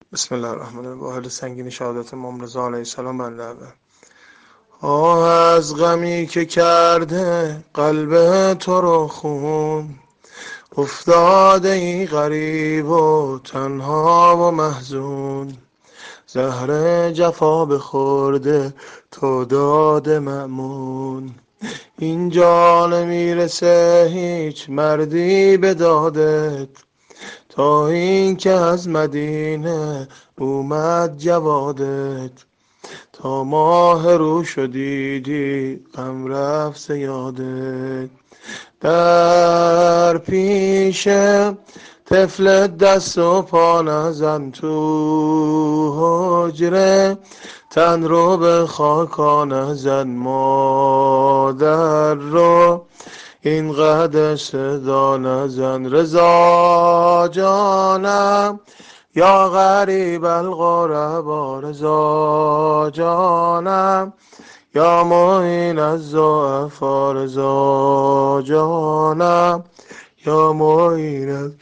بسم الله الرحمن الرحیم. با حال سنگین شهادت امام رضا علیه السلام بنده اول. آه از غمی که کرده قلب تو رو خون، افتاده ای غریب و تنها و محزون. زهر جفا بخورده تو داد مأمون، اینجا نمیرسه هیچ مردی به دادت، تا این که از مدینه اومد جوادت. تا ماه رو شدیدی غم رفت ز یادت، در پیش طفل دست و پا نزن تو حجره، تن رو به خاکا نزن مادر رو، اینقدر صدا نزن رضا جانم، یا غریب الغربا رضا جانم، یا معین الضعفا رضا جانم، یا معین